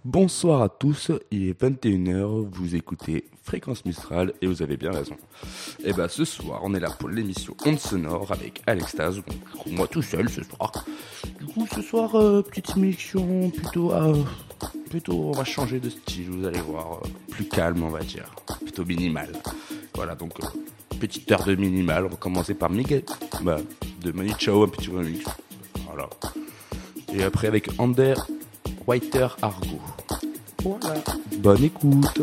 Bonsoir à tous, il est 21h, vous écoutez Fréquence Mistral et vous avez bien raison. Et bah ce soir, on est là pour l'émission Onde Sonore avec Alextase, donc du coup moi tout seul ce soir. Du coup ce soir, petite émission plutôt on va changer de style, vous allez voir, plus calme on va dire, plutôt minimal. Voilà donc petite heure de minimal, on va commencer par Miguel, de Manu Chao, un petit remix. Voilà. Et après avec Ander Whiter Argo. Voilà. Bonne écoute.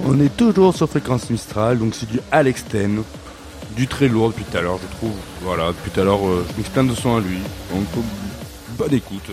On est toujours sur Fréquence Mistral, donc c'est du Alex Ten, du très lourd depuis tout à l'heure, je trouve. Voilà, depuis tout à l'heure, je mixe plein de sons à lui, donc bonne écoute.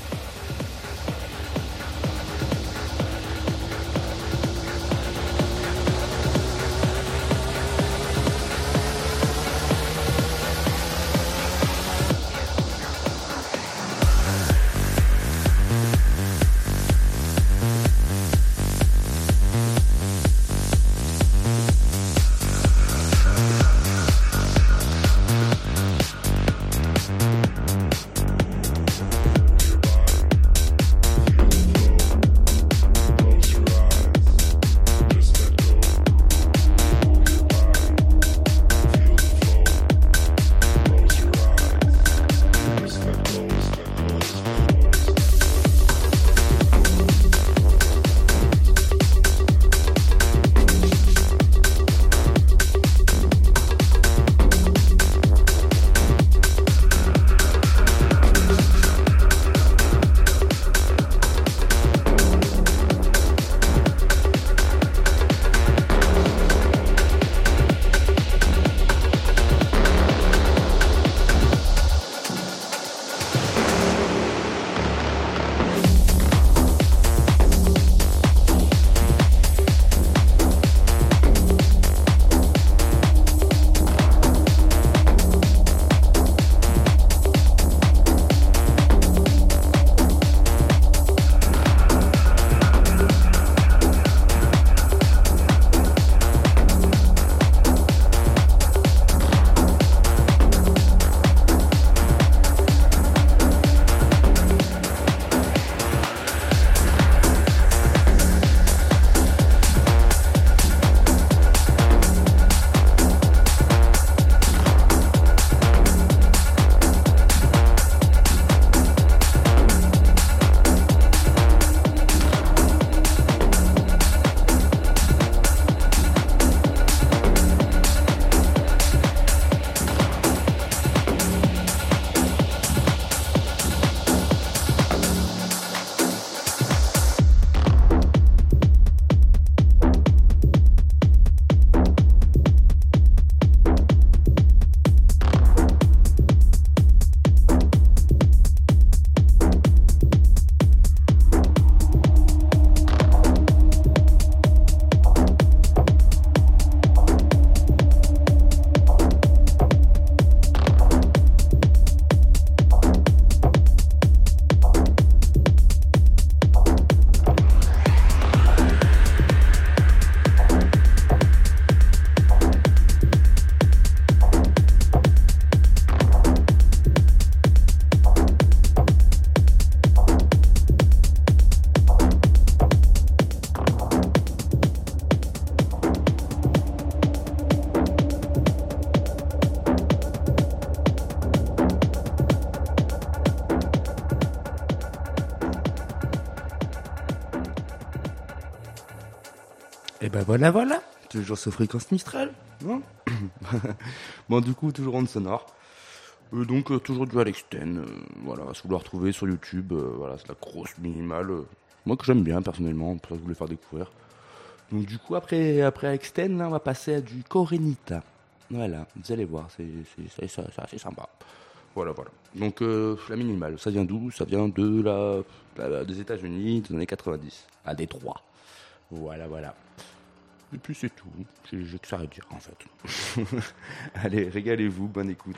Et ben voilà, toujours sur Fréquence Mistral. Hein. Bon, du coup, toujours en sonore. Donc, toujours du Alex Ten. Voilà, si vous le retrouvez sur YouTube, voilà, c'est la grosse minimale. Moi, que j'aime bien personnellement, pour ça que je voulais faire découvrir. Donc, du coup, après Alex Ten, là, on va passer à du Korenita. Voilà, vous allez voir, c'est assez sympa. Voilà. Donc, la minimale, ça vient d'où? Ça vient des États-Unis, des années 90, à Détroit. Voilà. Et puis c'est tout. J'ai que ça à dire en fait. Allez, régalez-vous, bonne écoute.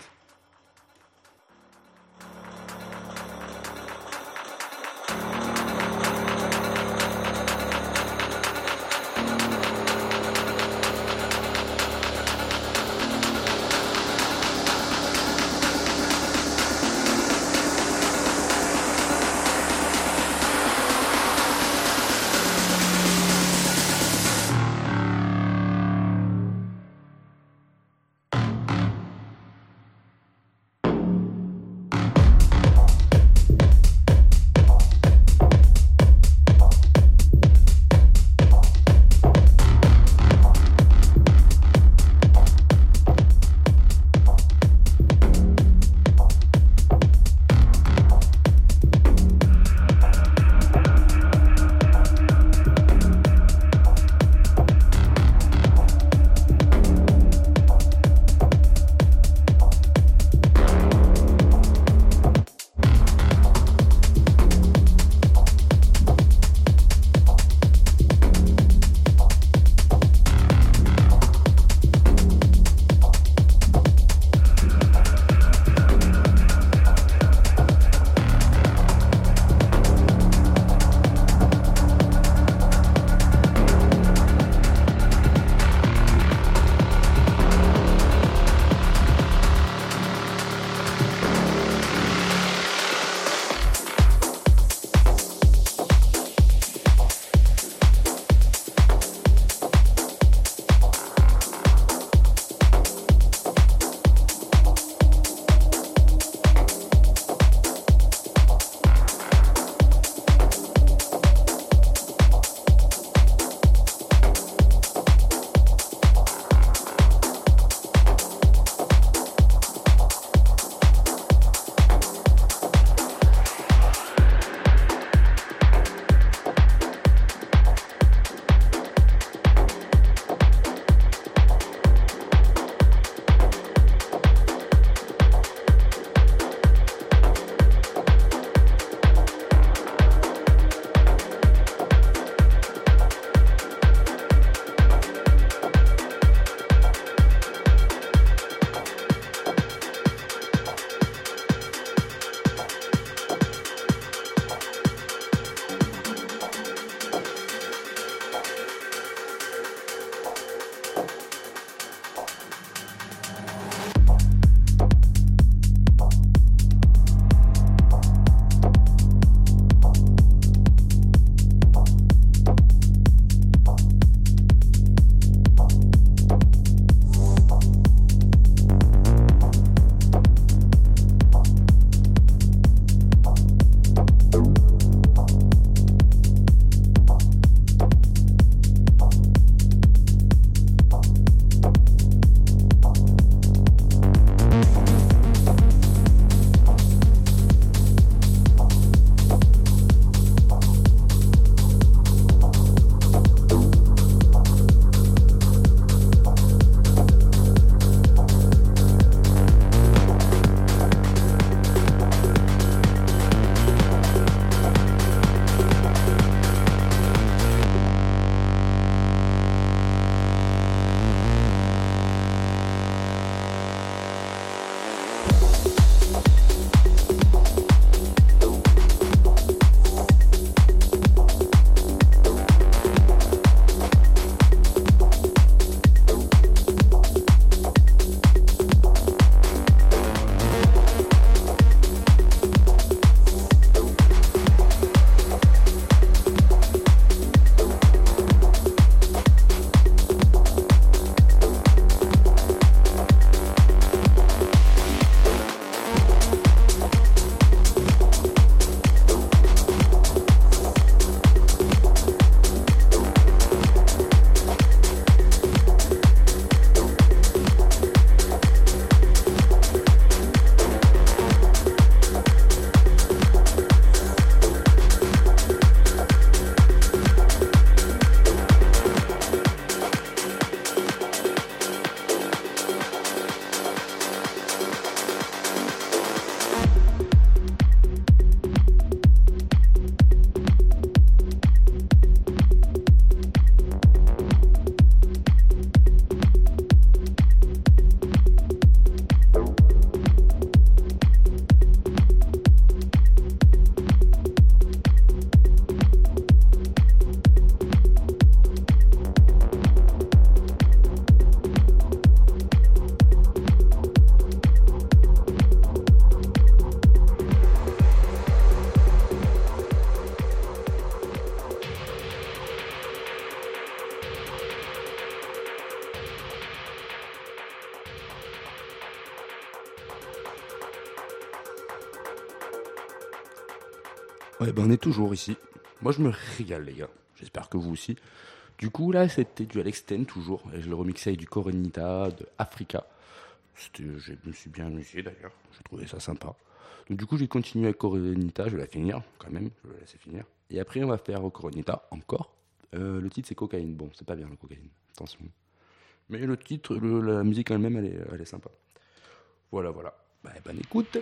Ouais, ben on est toujours ici. Moi, je me régale, les gars. J'espère que vous aussi. Du coup, là, c'était du Alex Ten, toujours. Et je le remixais avec du Corenita, de Africa. Je me suis bien amusé, d'ailleurs. J'ai trouvé ça sympa. Donc, du coup, j'ai continué avec Corenita. Je vais la finir, quand même. Je vais la laisser finir. Et après, on va faire Corenita, encore. Le titre, c'est Cocaïne. Bon, c'est pas bien, la cocaïne. Attention. Mais le titre, la musique en elle-même, elle est sympa. Voilà, voilà. Bah, bonne écoute.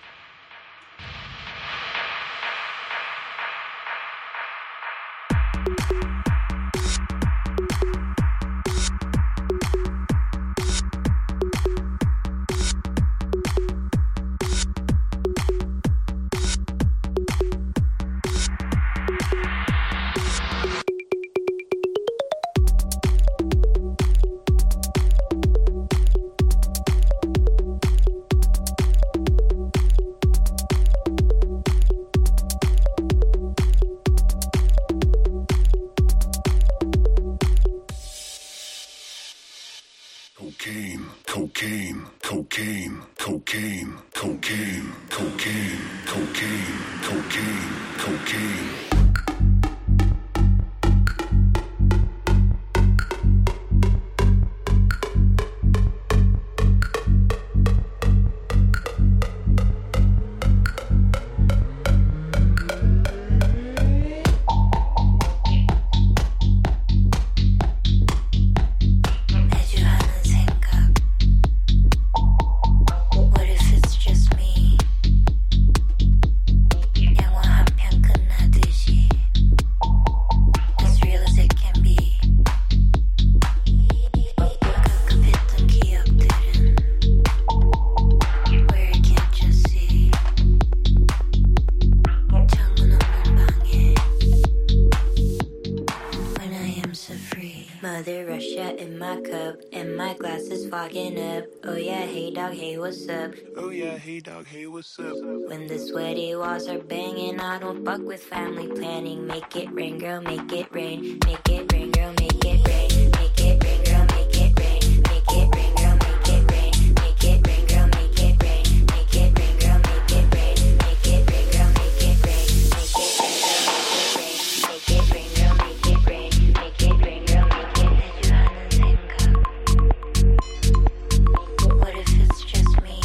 When the sweaty walls are banging, I don't fuck with family planning. Make it rain, girl, make it rain. Make it rain, girl, make it rain. Make it rain, girl, make it rain. Make it rain, girl, make it rain. Make it rain, girl, make it rain. Make it rain, girl, make it rain. Make it rain, girl, make it rain. Make it rain, girl, make it rain. Make it rain, girl, make it rain. What if it's just me?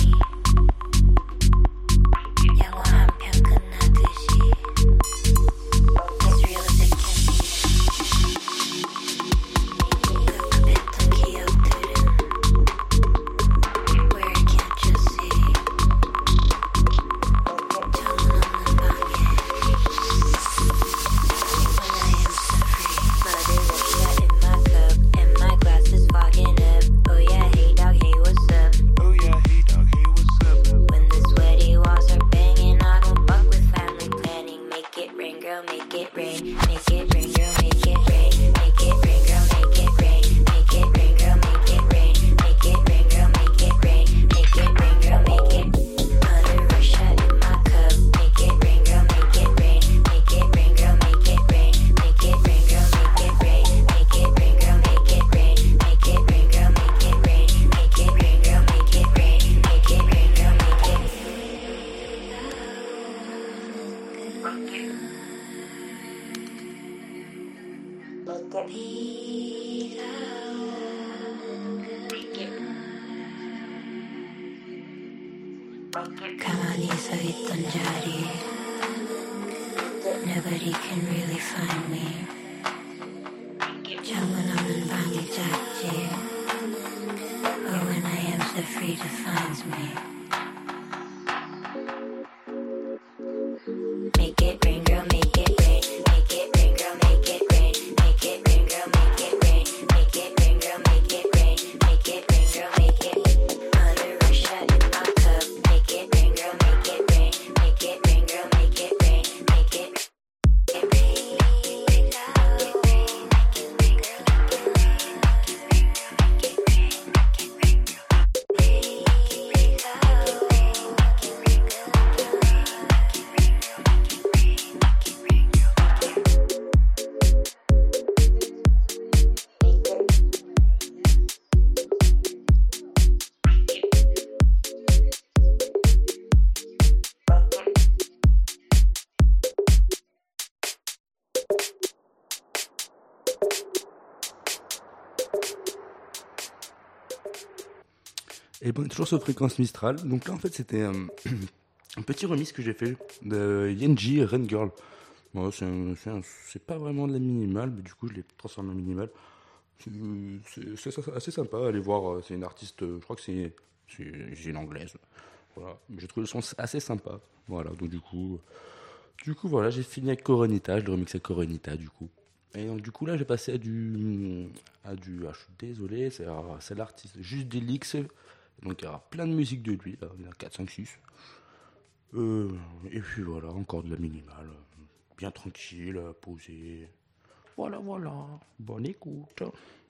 As real as it can be. 가만히 서 있던 자리 Nobody can really find me 창문 없는 방이 작지 But when I am so free defines me Make it rain girl, make it rain Make it rain girl, make it rain Make it rain girl, make it rain Make it rain girl, make it rain Make it rain girl, make it Under a shot in my cup Make it rain girl, make it rain Make it rain girl, make it rain Make it rain Et bon, toujours sur Fréquence Mistral. Donc là, en fait, c'était un petit remix que j'ai fait de Yenji et Rain Girl. Bon, c'est pas vraiment de la minimale, mais du coup, je l'ai transformé en minimale. C'est assez sympa. Allez voir, c'est une artiste, je crois que c'est une anglaise. Voilà. J'ai trouvé le son assez sympa. Voilà, donc du coup, voilà, j'ai fini avec Coronita. Je le remix avec Coronita, du coup. Et donc, du coup, là, j'ai passé je suis désolé, c'est l'artiste Juste Delix. Donc, il y aura plein de musique de lui, là. Il y en a 4, 5, 6. Et puis voilà, encore de la minimale. Bien tranquille, posée. Voilà, voilà. Bonne écoute.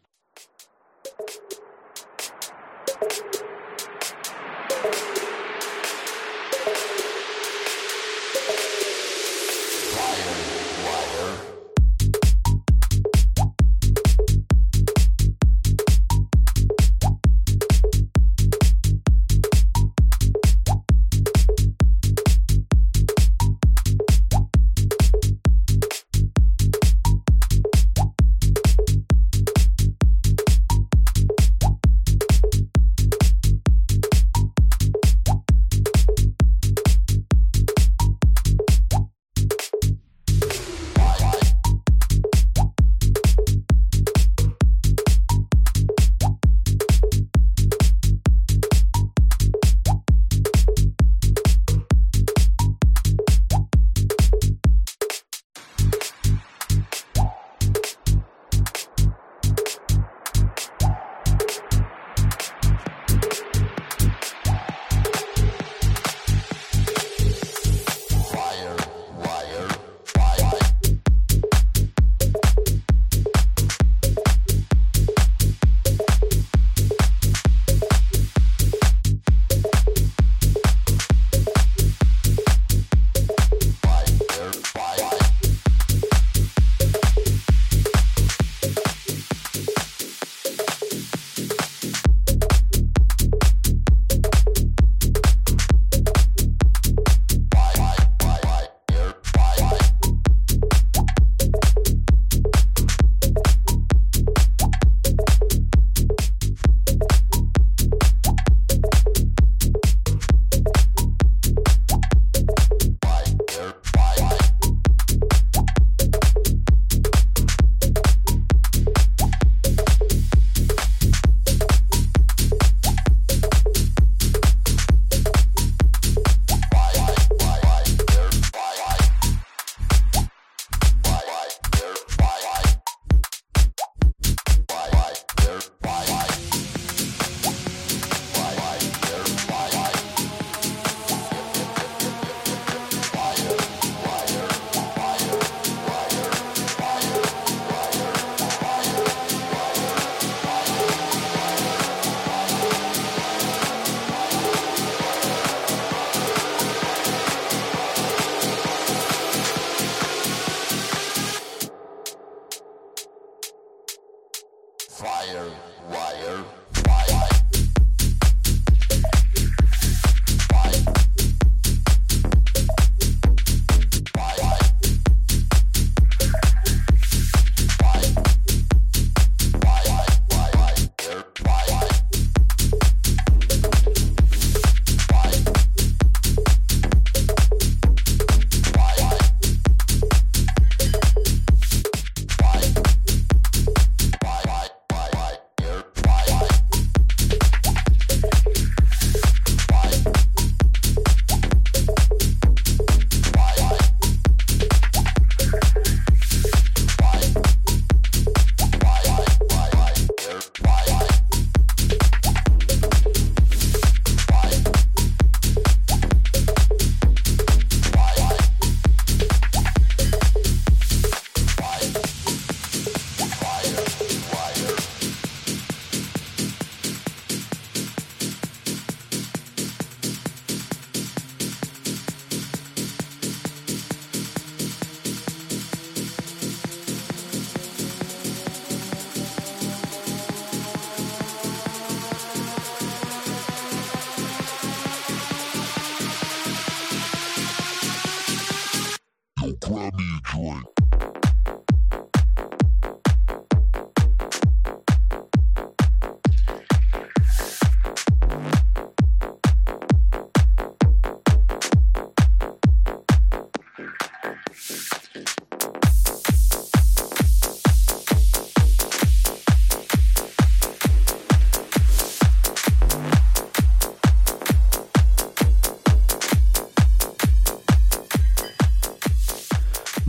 grab me a joint.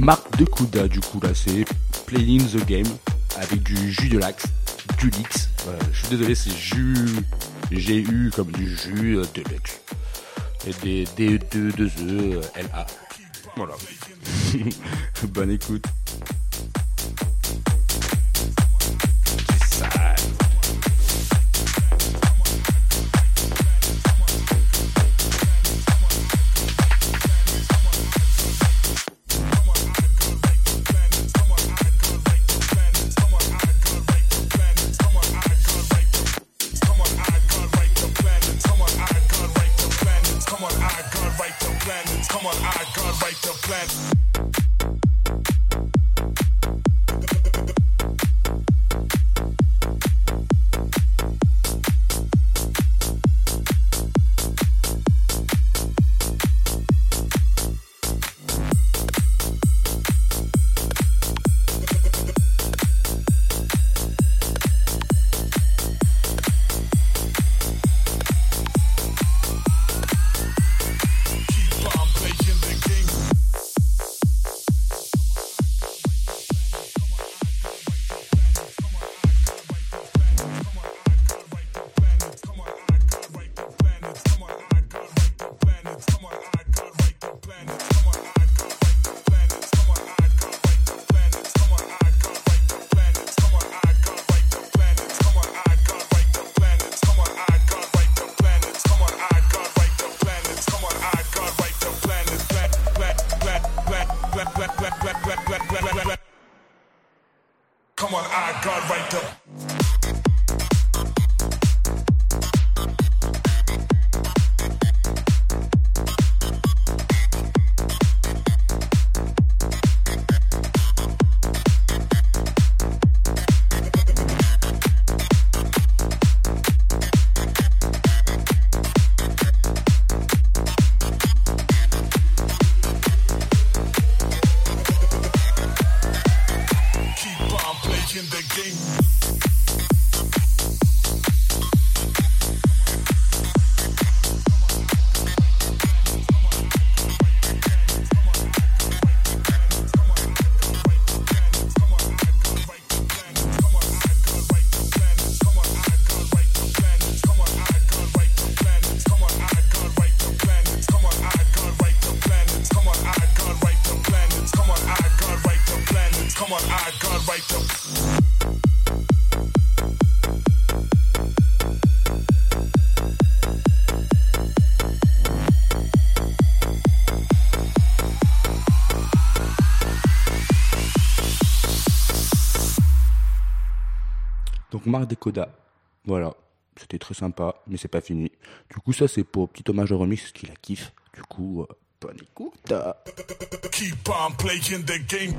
Marc de Kouda, du coup, là, c'est Playing the Game avec du jus de lax, du lix. Je suis désolé, c'est jus, G-U comme du jus de luxe. Et des D-2-2-E-L-A. Voilà. Bonne écoute. Come on, I got right up. Donc Marc Decoda, voilà, c'était très sympa, mais c'est pas fini. Du coup ça c'est pour petit hommage au remix qui la kiffe. Du coup, bonne écoute. Keep on playing the game.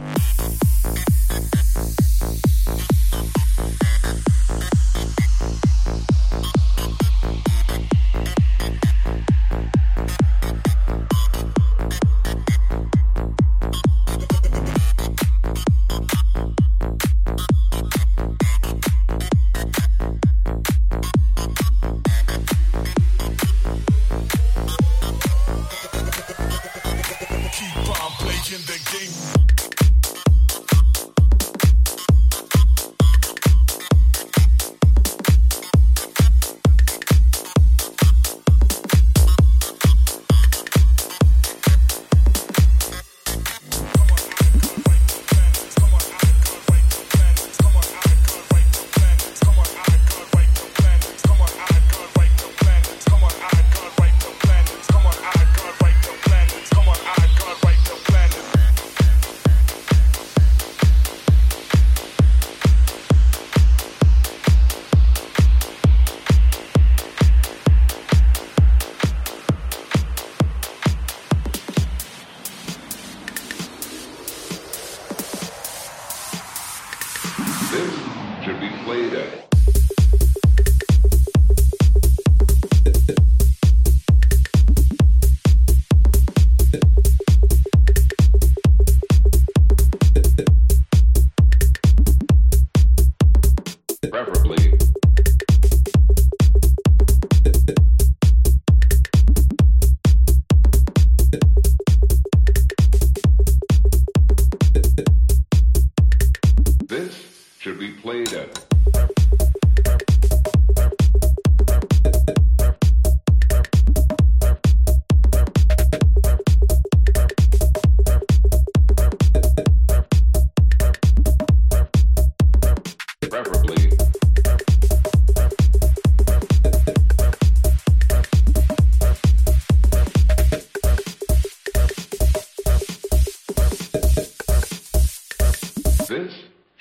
Should be played at preferably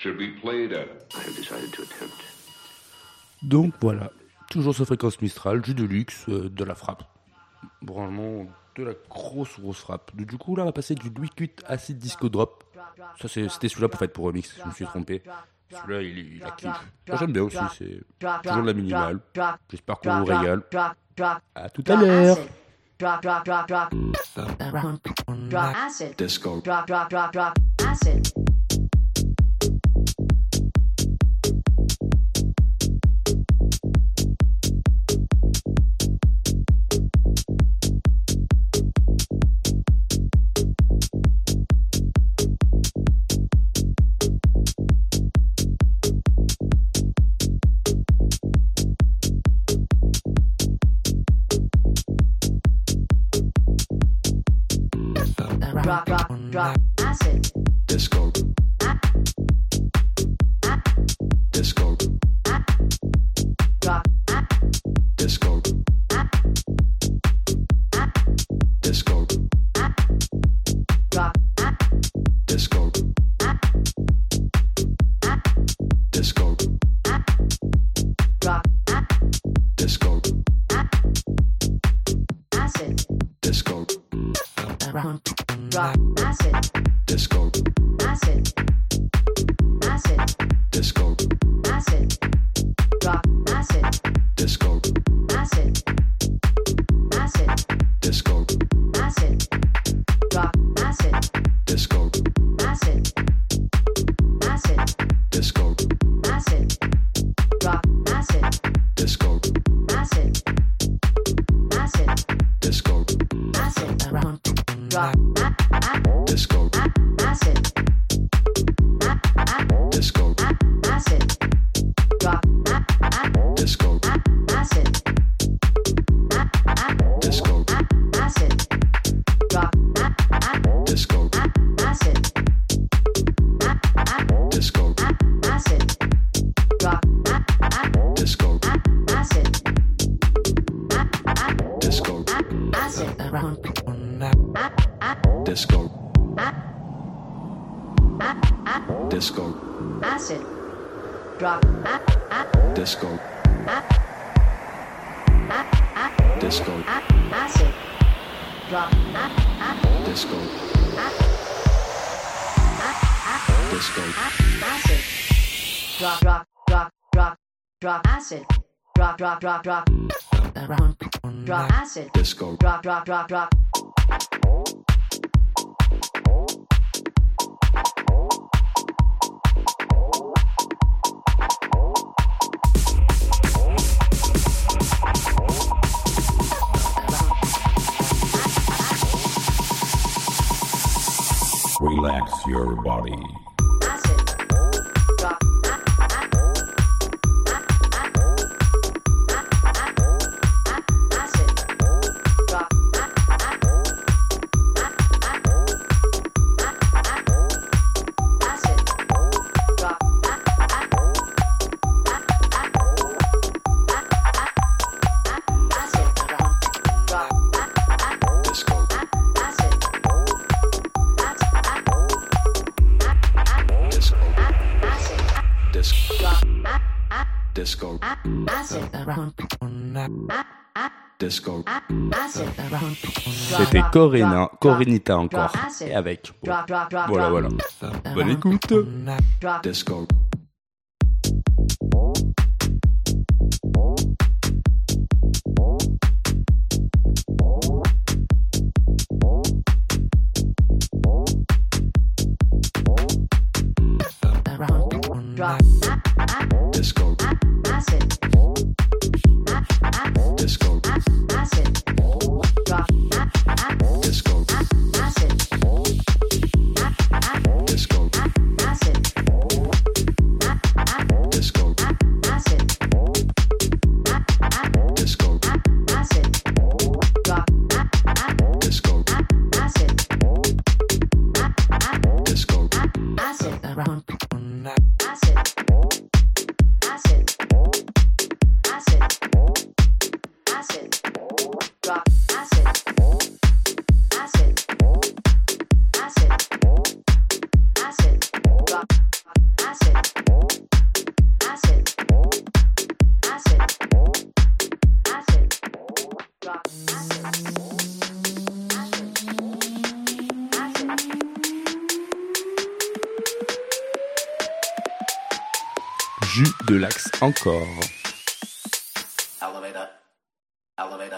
should be played at. I have decided to attempt. Donc voilà, toujours sur Fréquence Mistral, jus de luxe, de la frappe. Vraiment de la grosse frappe. Du coup là on va passer du Liquid Acid Disco Drop. Ça c'était celui-là pour faire pour remix, je me suis trompé. Celui-là il a kiff. Moi j'aime bien aussi, c'est toujours de la minimale. J'espère qu'on vous régale. À tout à l'heure. Drop acid. Disco. Drop acid. Drop acid. Disco. Disco. Drop Disco. Disco. drop Disco. Disco. drop Disco. acid. Disco. Drop acid. Disco. Acid. Acid. Disco. Acid. Drop acid. Disco. Acid. Acid. Disco. Acid. Drop acid. Disco. Acid. Acid. Disco. Acid. Drop acid. Disco. Acid. Acid. Disco. Acid. Drop Disco. acid. Disco. Acid. Drop Disco. acid. Disco. Acid. Drop Disco. acid. Disco. Acid. Drop Disco. acid. Disco. Acid. Disco. Disco. Acid. Drop Disco. Disco. acid. Drop Disco. Disco. acid. Drop acid. Drop acid. Disco. Drop Relax your body. acid. Drop acid. Drop acid. Drop acid. Drop Disco. acid. Disco. Acid. Disco. Drop Disco. acid. Disco. Acid. C'était Corinita encore. Et avec. Bon, voilà. Bonne écoute. Drop Disco. drop Disco. acid. Disco. Acid. Drop Disco. acid. Disco. Acid. Disco. Acid. Disco. Acid. Drop Disco. acid. Disco. Acid. Acid. Acid. Acid. Drop acid. Acid. Acid. Acid. Drop acid. jus de l'axe encore. Elevator. Elevator.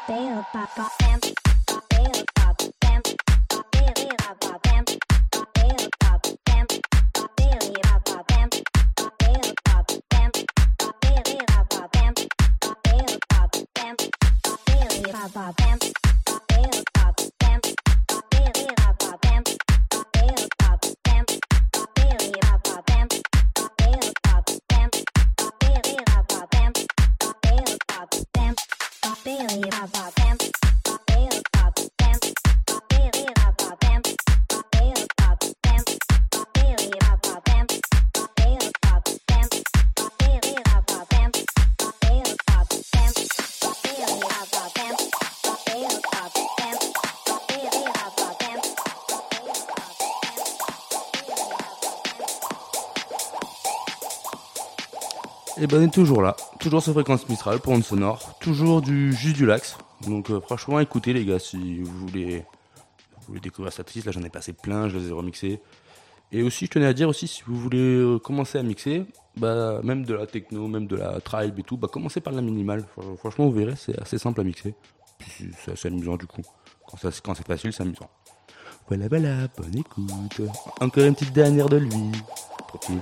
Et ben on est toujours là, toujours sur Fréquence Mistral pour Onde Sonore, toujours juste du Lax. Donc franchement écoutez les gars, si vous voulez découvrir cette artiste, là j'en ai passé plein, je les ai remixés. Et aussi je tenais à dire aussi, si vous voulez commencer à mixer, bah même de la techno, même de la tribe et tout, bah commencez par la minimale. Franchement vous verrez, c'est assez simple à mixer. Puis c'est assez amusant du coup. Quand c'est facile, c'est amusant. Voilà, bonne écoute. Encore une petite dernière de lui. Continue.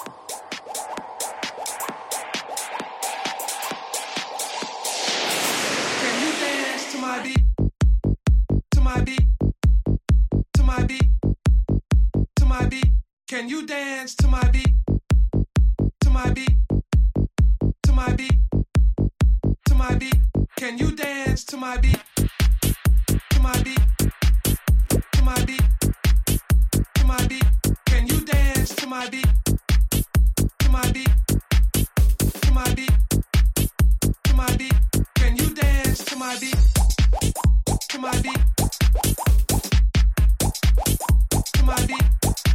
Can you dance to my beat? To my beat? To my beat? To my beat? Can you dance to my beat? To my beat? To my beat? To my beat? Can you dance to my beat? To my beat? To my beat? To my beat? Can you dance to my beat? To my beat? To my beat?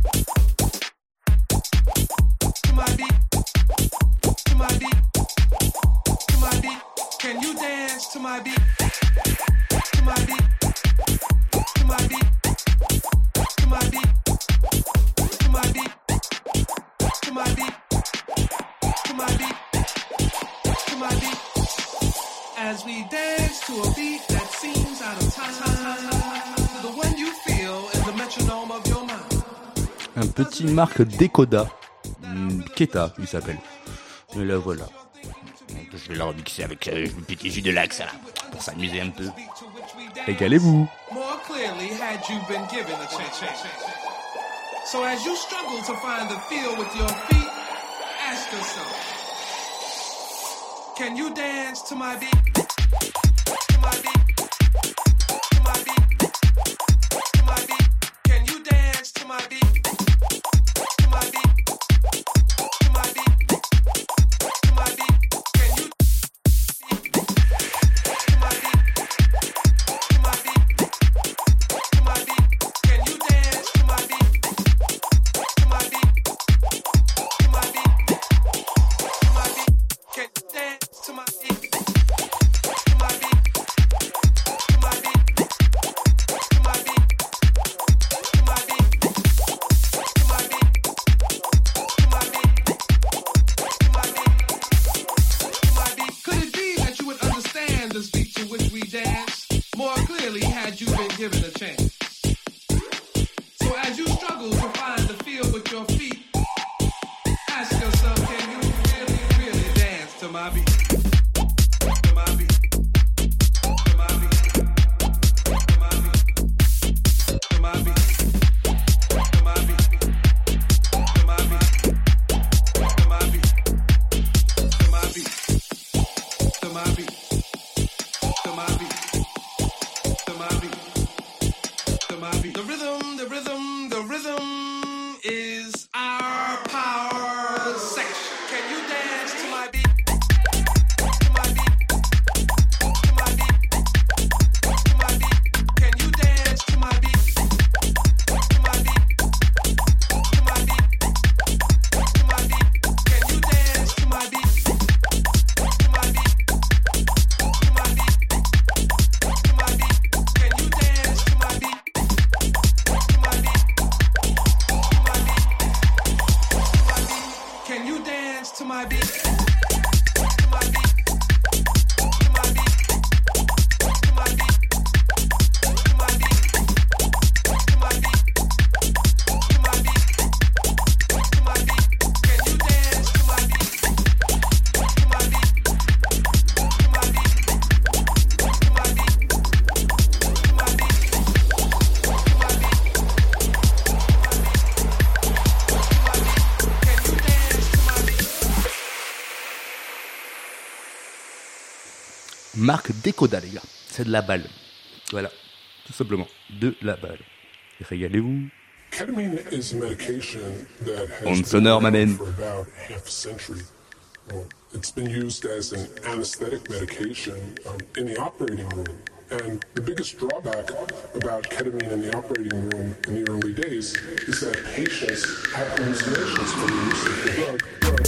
To my beat, to my beat, to my beat. Can you dance to my beat? To my beat, to my beat, to my beat, to my beat, to my beat, to my beat, to my beat. As we dance to a beat that seems out of time, the one you feel is the metronome of your mind. Un petit Marc Decoda. Keta, il s'appelle. Et là voilà. Donc, je vais la remixer avec le petit jus de Lax là, pour s'amuser un peu. Régalez-vous. More clearly had you been given a chance. So as you struggle to find the feel with your feet, ask yourself, can you dance to my beat? To my beat? To my beat? To my beat? Can you dance to my beat? To my beat? To marque Decoda, les gars. C'est de la balle. Voilà, tout simplement, de la balle. Et régalez-vous. Ketamine is a medication that has On been sonore, around ma man. for about half a century. It's been used as an anesthetic medication in the operating room. And the biggest drawback about ketamine in the operating room in the early days is that patients have hallucinations from the use of the drug.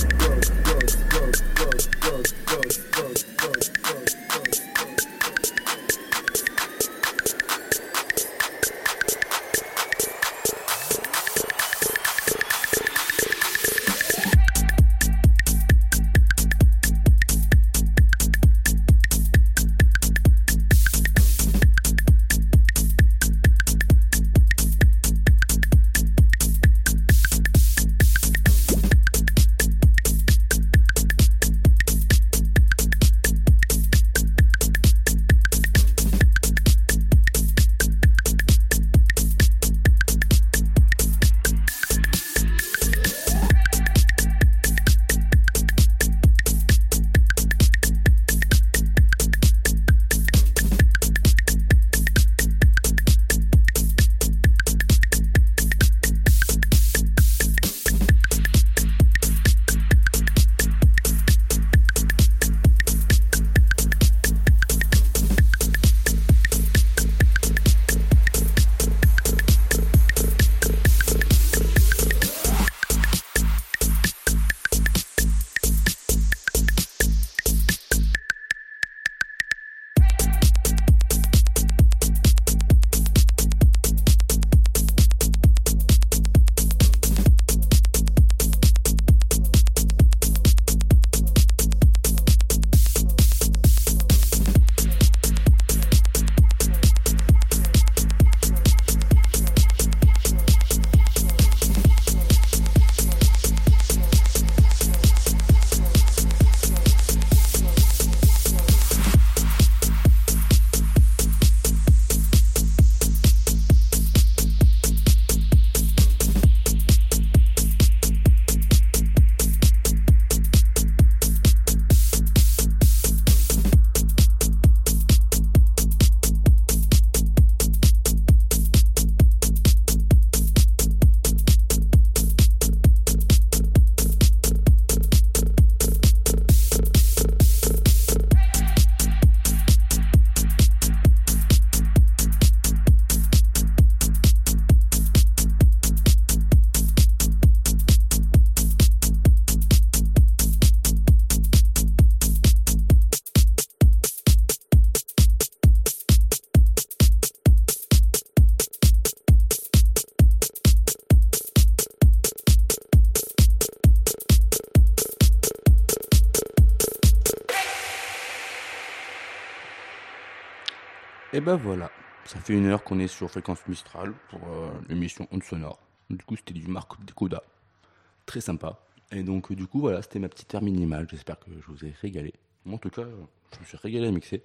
Et ben voilà, ça fait 1 heure qu'on est sur Fréquence Mistral pour l'émission Onde Sonore. Du coup, c'était du Marc Decoda. Très sympa. Et donc, du coup, voilà, c'était ma petite heure minimale. J'espère que je vous ai régalé. Moi, en tout cas, je me suis régalé à mixer.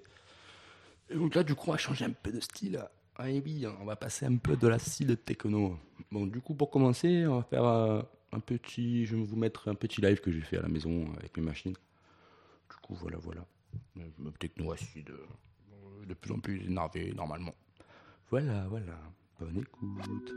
Et donc là, du coup, on va changer un peu de style. Ah et oui, on va passer un peu de la style techno. Bon, du coup, pour commencer, on va faire un petit... Je vais vous mettre un petit live que j'ai fait à la maison avec mes machines. Du coup, voilà. Le techno acide, de plus en plus énervé, normalement. Voilà. Bonne écoute.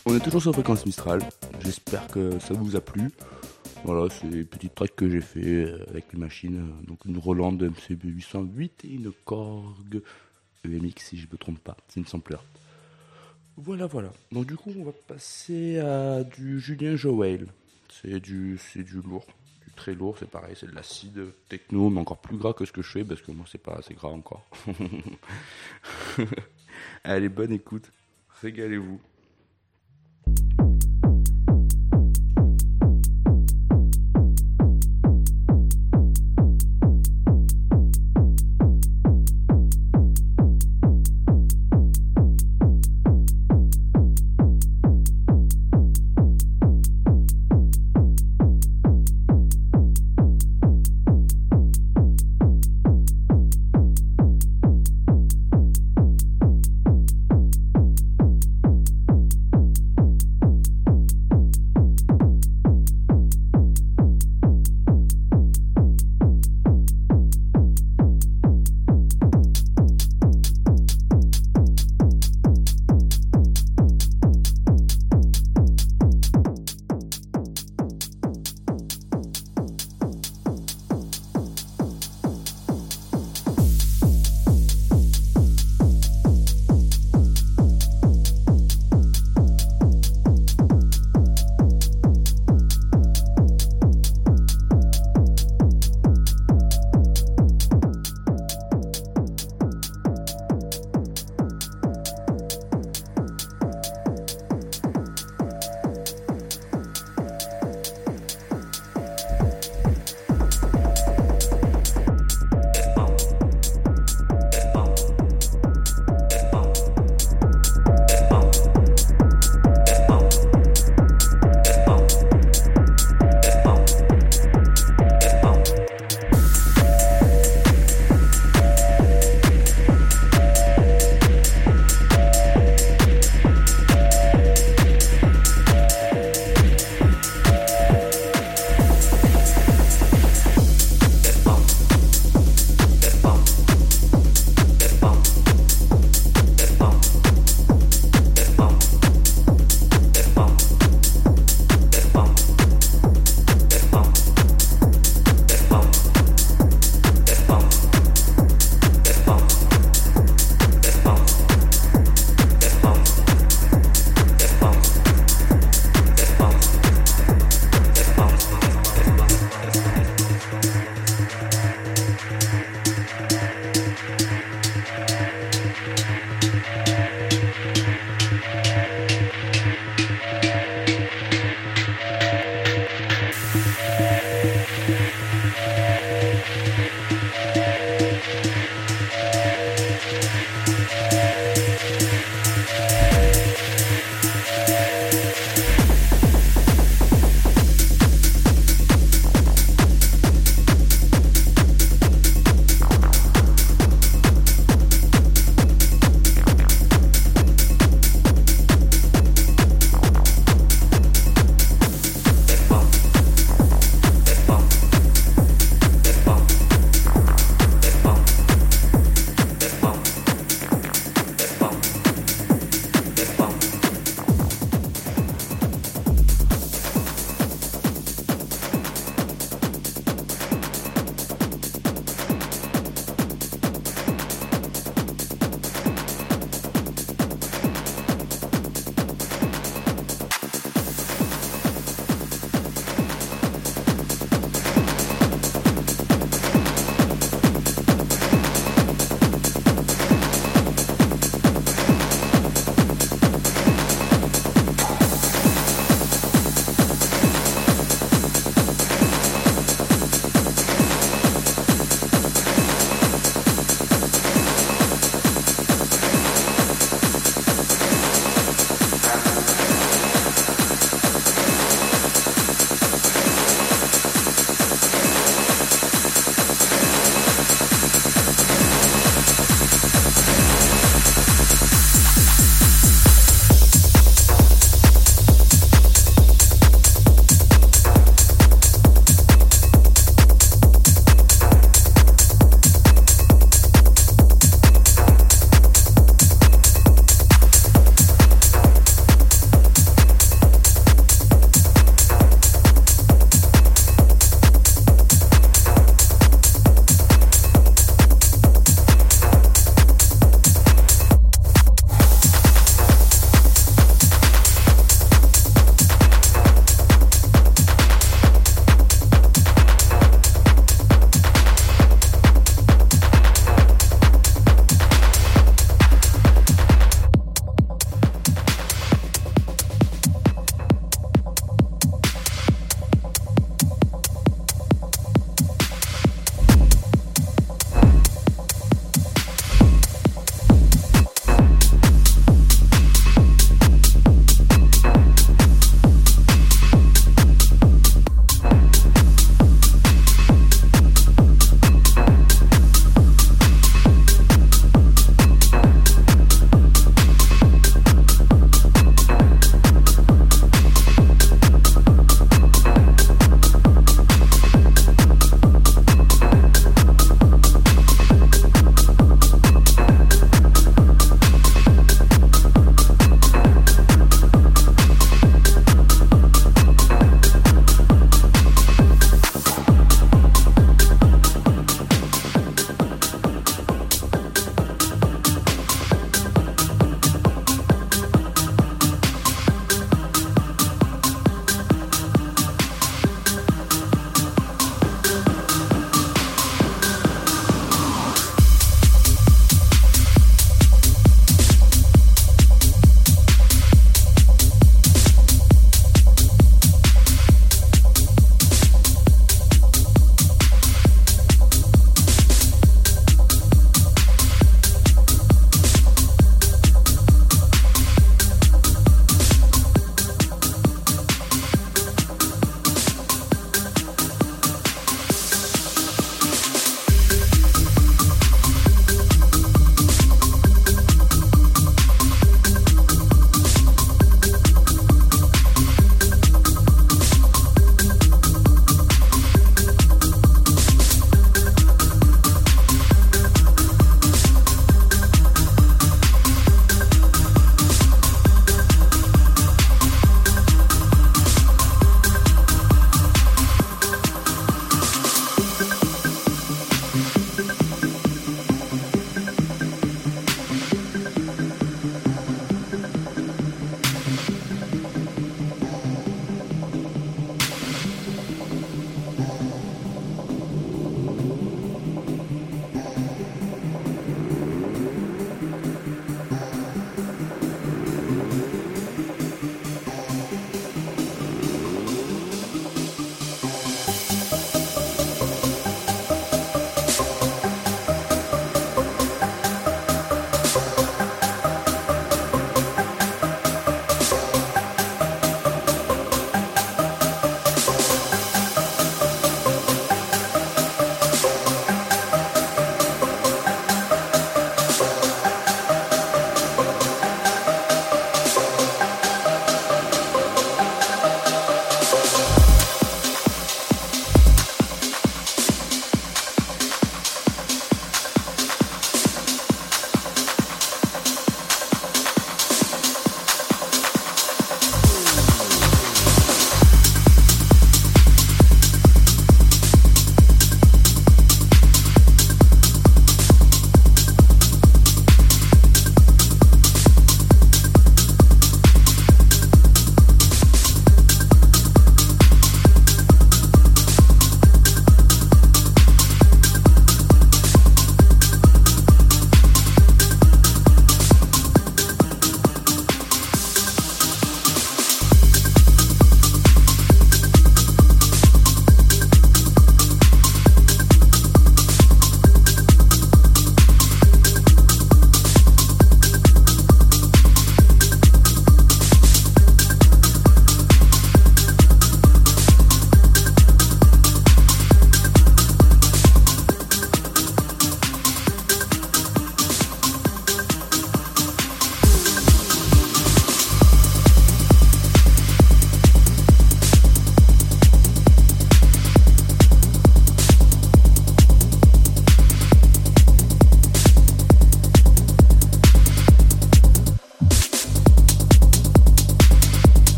On est toujours sur Fréquence Mistral. J'espère que ça vous a plu. Voilà, c'est une petite track que j'ai fait avec une machine. Donc une Roland MCB 808 et une Korg EMX si je ne me trompe pas. C'est une sampler. Voilà. Donc du coup, on va passer à du Julien Joel. C'est du lourd. Du très lourd, c'est pareil. C'est de l'acide techno, mais encore plus gras que ce que je fais parce que moi, c'est pas assez gras encore. Allez, bonne écoute. Régalez-vous.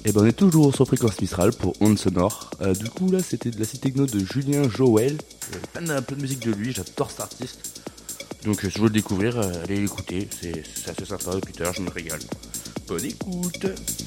Et ben on est toujours sur Fréquence Mistral pour Onde Sonore. Du coup là c'était de la cité techno de Julien Joël. Un peu de musique de lui, j'adore cet artiste. Donc si je veux le découvrir, allez l'écouter, c'est assez sympa depuis tout à l'heure, je me régale. Bonne écoute.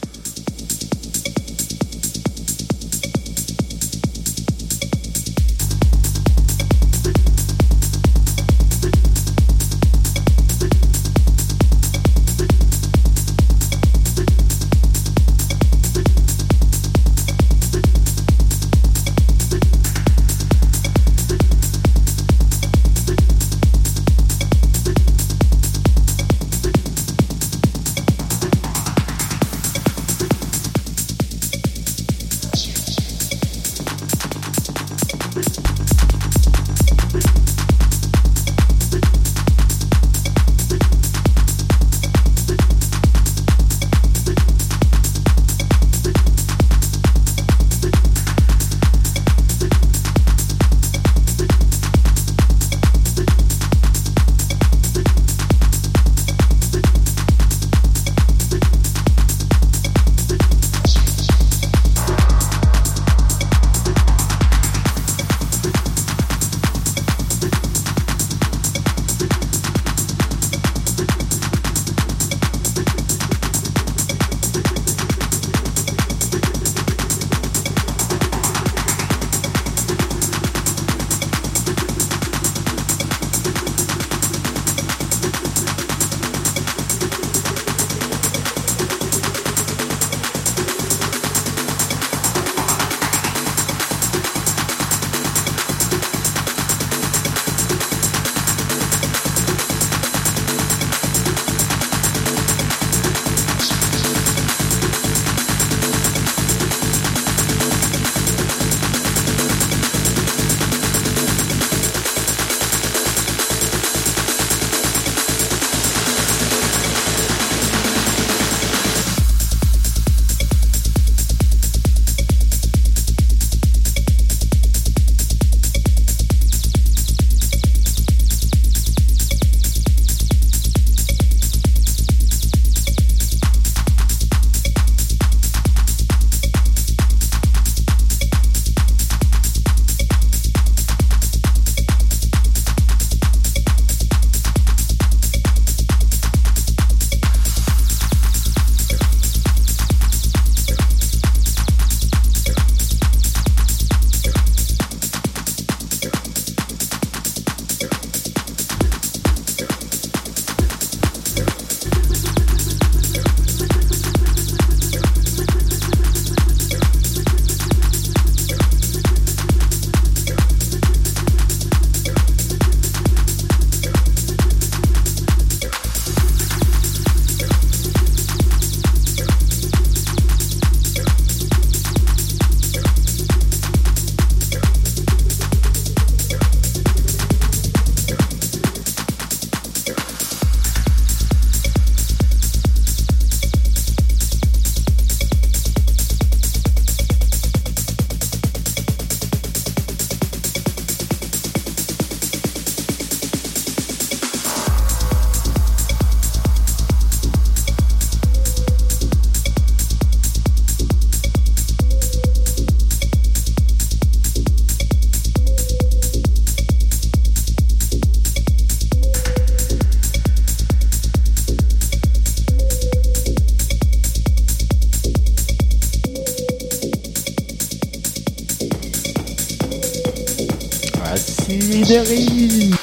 Sideri.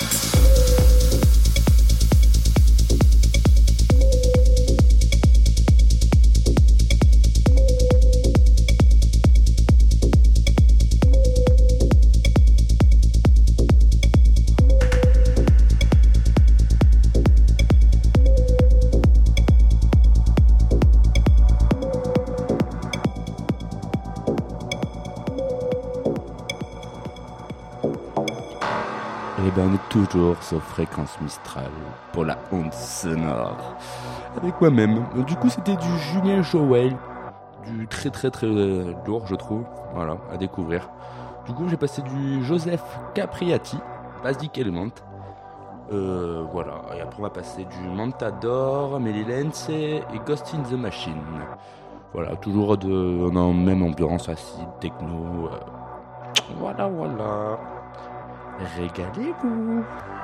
Et ben on est toujours sur Fréquence Mistral pour la onde sonore avec moi-même. Du coup c'était du Julien Joël, du très lourd je trouve, voilà, à découvrir. Du coup j'ai passé du Joseph Capriati, Basic Element, voilà, et après on va passer du Montador, Melilence et Ghost in the Machine. Voilà, toujours dans la même ambiance, acide, techno. Voilà. Régalez-vous.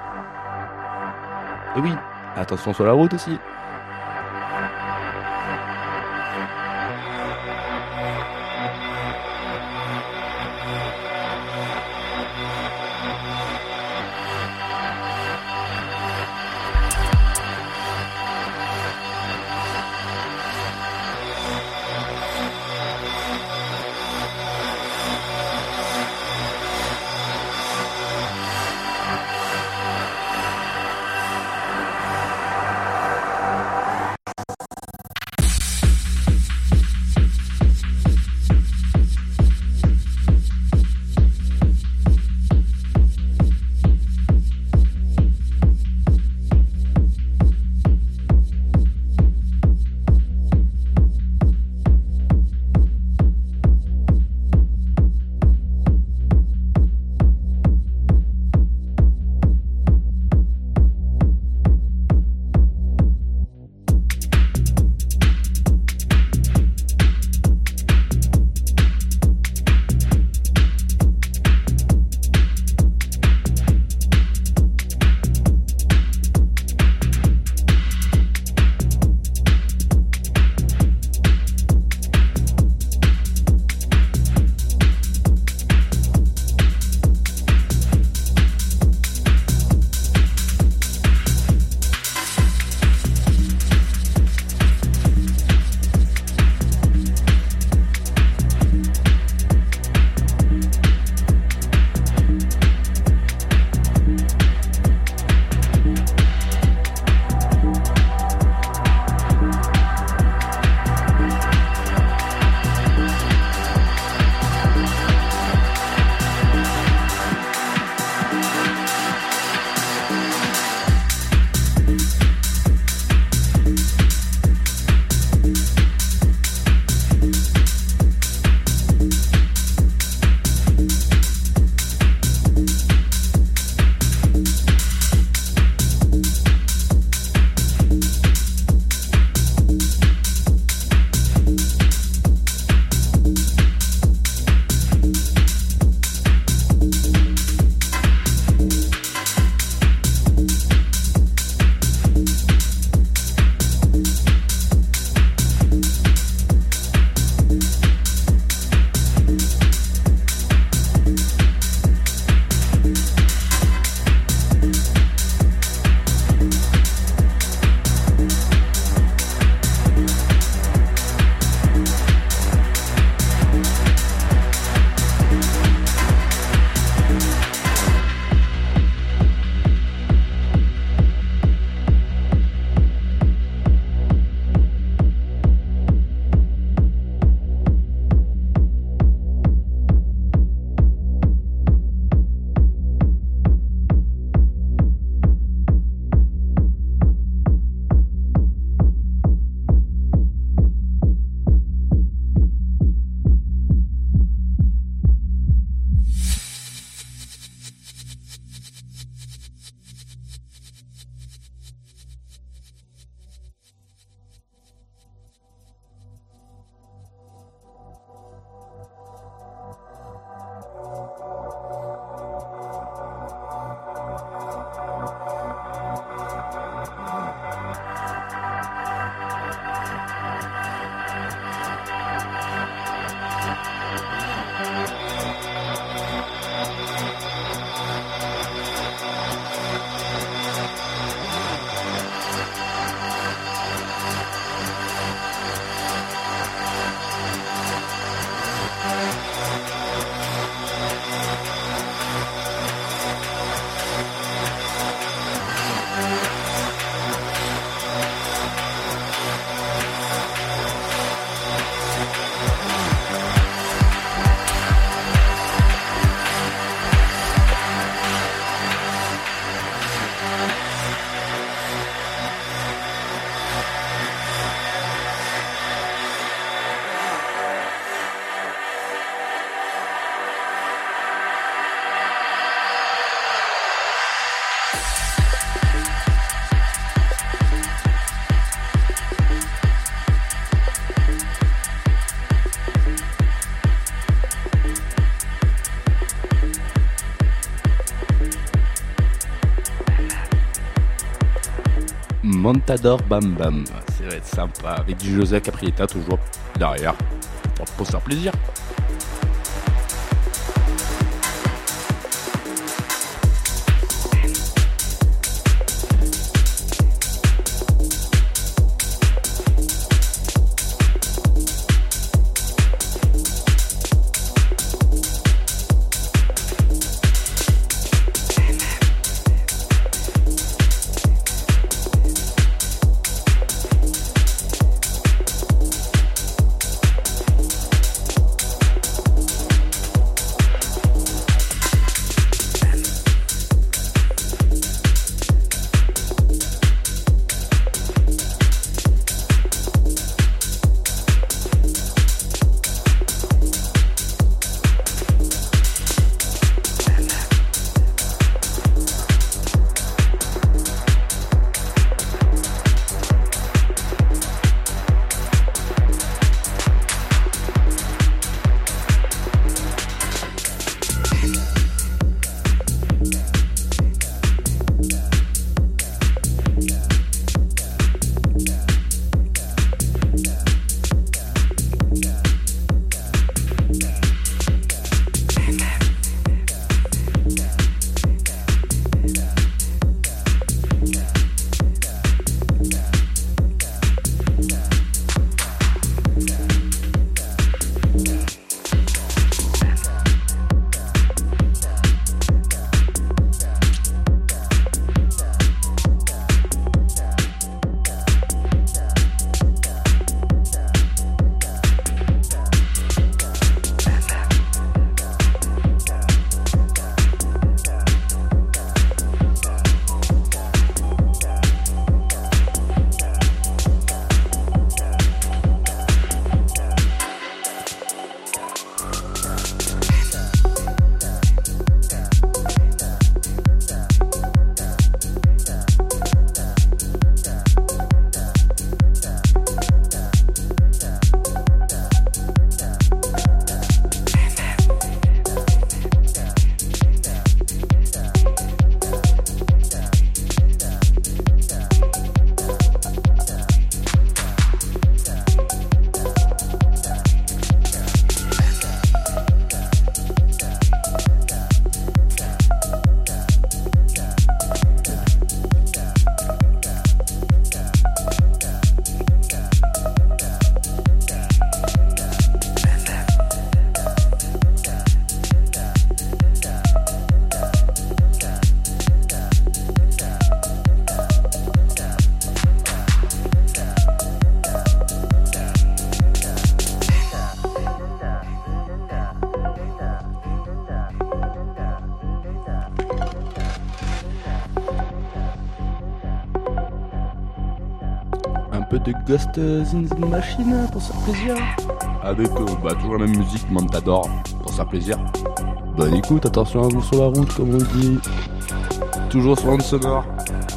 Et oui, attention sur la route aussi. Montador Bam Bam. Ça va être sympa, avec du José Caprietta toujours derrière, pour se faire plaisir. De Ghost in the Machine pour se faire plaisir. Avec toujours la même musique, Montador, pour se faire plaisir. Bonne écoute, attention à vous sur la route, comme on le dit. Toujours sur Onde Sonore.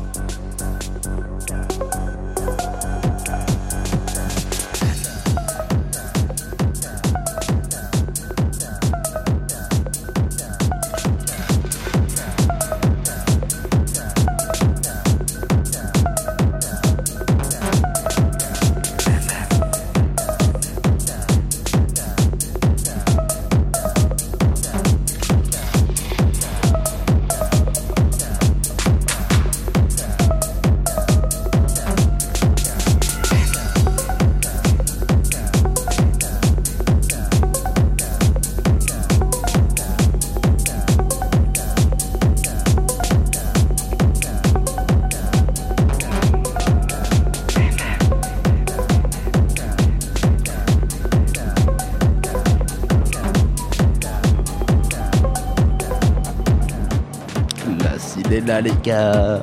Là les gars,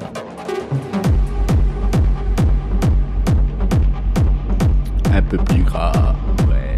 un peu plus gras, ouais.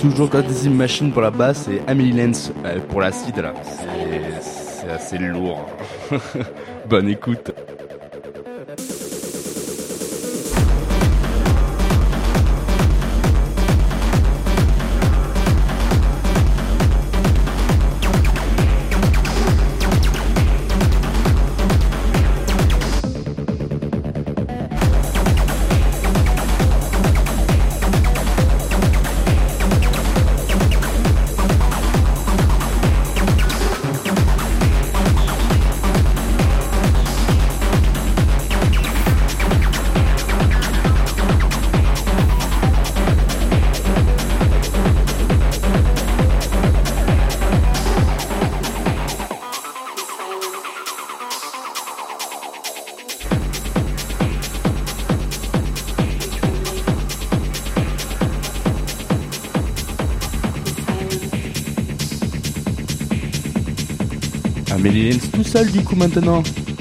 toujours Ghost in the Machine pour la basse et Amelie Lenz pour l'acide là. C'est assez lourd. Bonne écoute. Amelie Lenz tout seul du coup maintenant.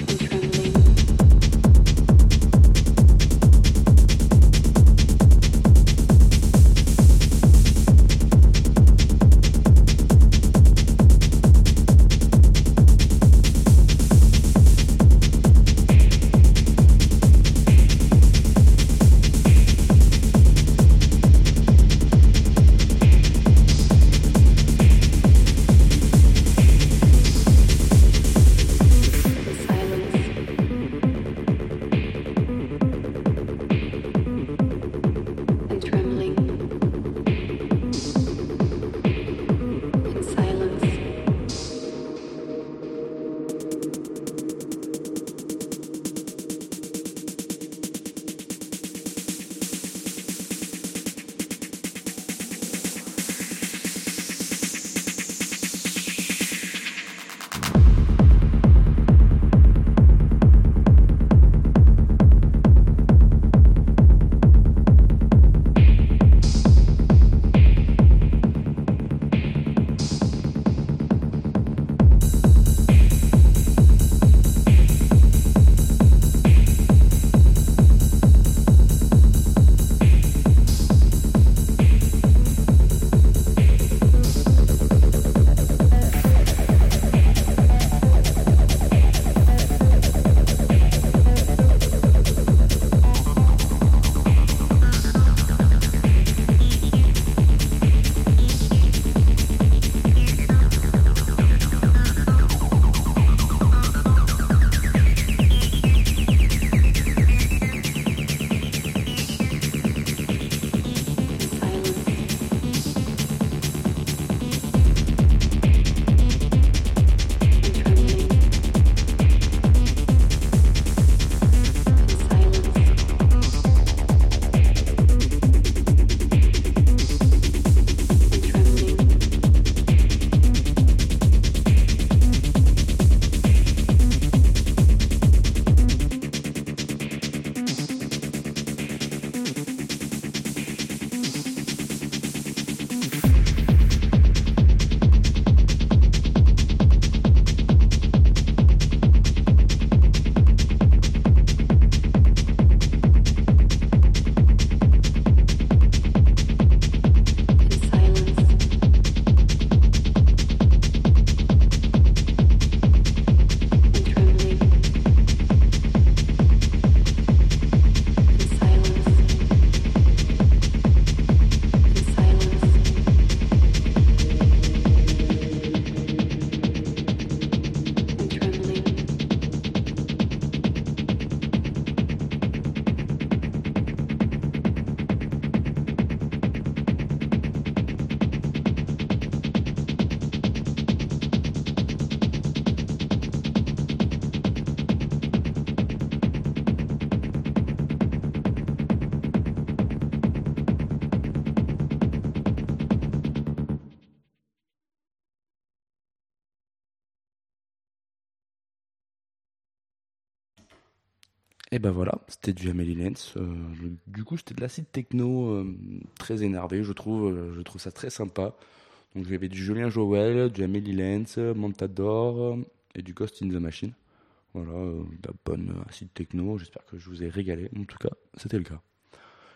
Et ben voilà, c'était du Amelie Lenz. Du coup, c'était de l'acide techno très énervé, je trouve. Je trouve ça très sympa. Donc, j'avais du Julien Joel, du Amelie Lenz, Montador et du Ghost in the Machine. Voilà, de la bonne acide techno. J'espère que je vous ai régalé. En tout cas, c'était le cas.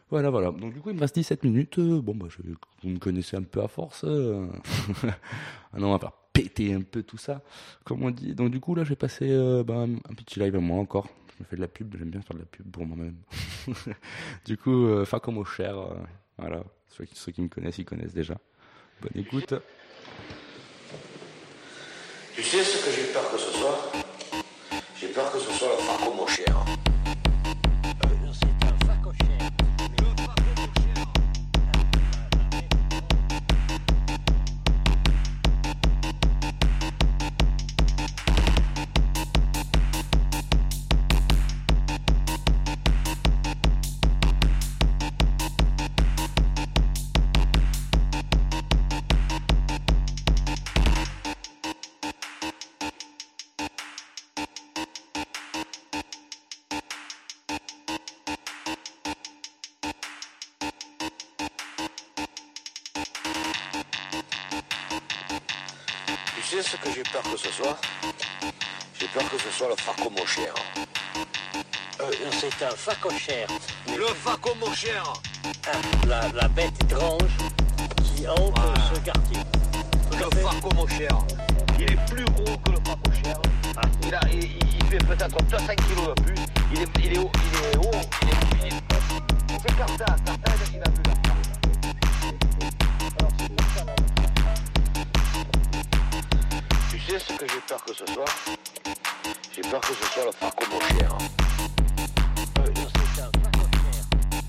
Voilà. Donc du coup, il me reste 17 minutes. Bon, bah, vous me connaissez un peu à force. Ah non, on va faire péter un peu tout ça, comme on dit. Donc du coup, là, j'ai passé un petit live à moi encore. Je me fais de la pub, j'aime bien faire de la pub pour moi-même. Du coup, Fakomo Cher, voilà. Ceux qui me connaissent, ils connaissent déjà. Bonne écoute. Tu sais ce que j'ai peur que ce soit? J'ai peur que ce soit le Fakomo Cher. C'est un facochère. Le Fakomo Cher. Tu sais ce que j'ai peur que ce soit? J'ai peur que ce soit le Fakomo Cher. C'est un facochère. Le Fakomo Cher. La bête étrange qui hante ce quartier. Le Fakomo Cher. Il est plus gros que le Fakomo Cher. Il fait peut-être 5 kilos de plus. Il est haut. C'est Carta, il a vu la part. Tu sais ce que j'ai peur que ce soit? J'ai peur que ce soit le Fakomo Cher. C'est un facochère.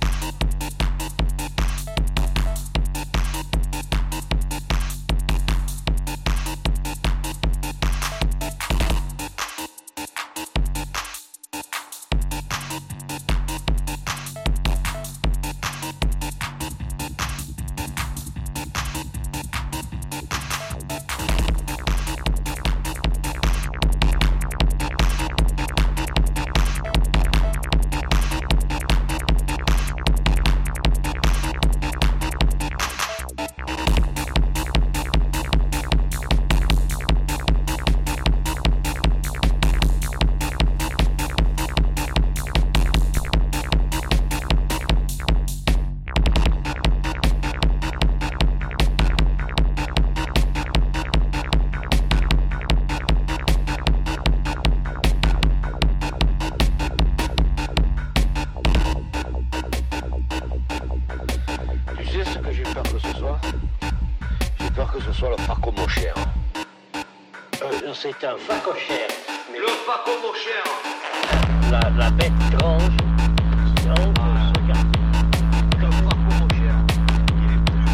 C'est un facochère. Le Fakomo Cher. La bête étrange qui hante ce quartier. Le Fakomo Cher. Il est plus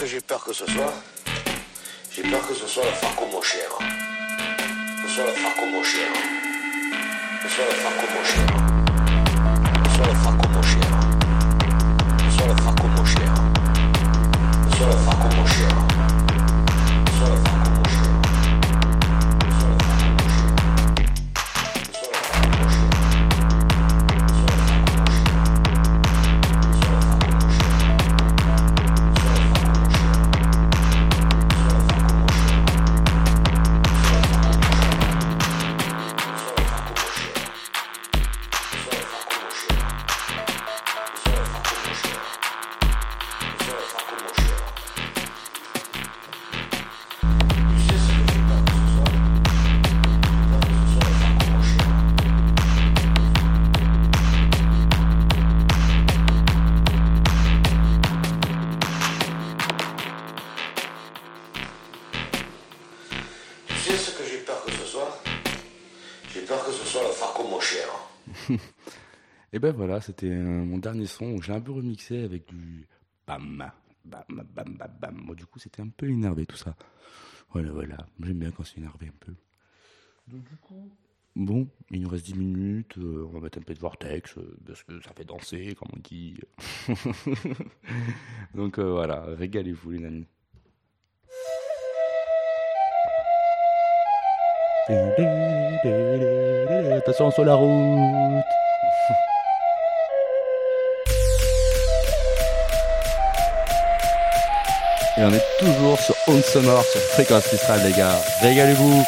que j'ai peur que ce soit? J'ai peur que ce soit le Farco mon cher. Que ce soit le Farco mon cher. Que ce soit le Farco mon cher. Que ce soit le Farco mon cher. Que ce soit le Farco mon cher. Que ce soit le Farco mon cher. Que ce soit le Farco mon cher. Que ce soit le Farco mon cher. Que ce soit le Farco mon cher. Et ben voilà, c'était mon dernier son où j'ai un peu remixé avec du bam, bam, bam, bam, bam. Moi, du coup, c'était un peu énervé tout ça. Voilà. J'aime bien quand c'est énervé un peu. Donc, du coup, bon, il nous reste 10 minutes. On va mettre un peu de vortex parce que ça fait danser, comme on dit. Donc, voilà, régalez-vous, les amis. Attention sur la route. Et on est toujours sur Onde Sonore, sur Fréquence Mistral, les gars. Régalez-vous.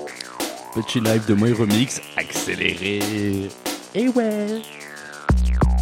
Petit live de moi remix accéléré. Et ouais.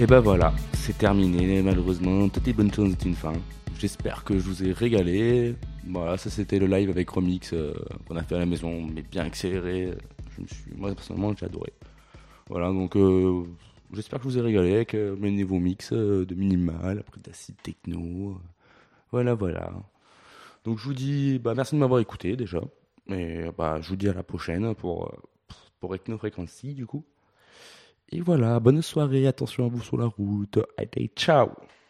Et bah voilà, c'est terminé, malheureusement, toutes les bonnes choses ont une fin. J'espère que je vous ai régalé. Voilà, ça c'était le live avec Remix qu'on a fait à la maison, mais bien accéléré. Moi personnellement j'ai adoré. Voilà, donc j'espère que je vous ai régalé avec mes nouveaux mix de minimal, après d'acide techno. Voilà. Donc je vous dis merci de m'avoir écouté déjà. Et je vous dis à la prochaine pour Ethno Frequency du coup. Et voilà, bonne soirée, attention à vous sur la route. Allez, ciao!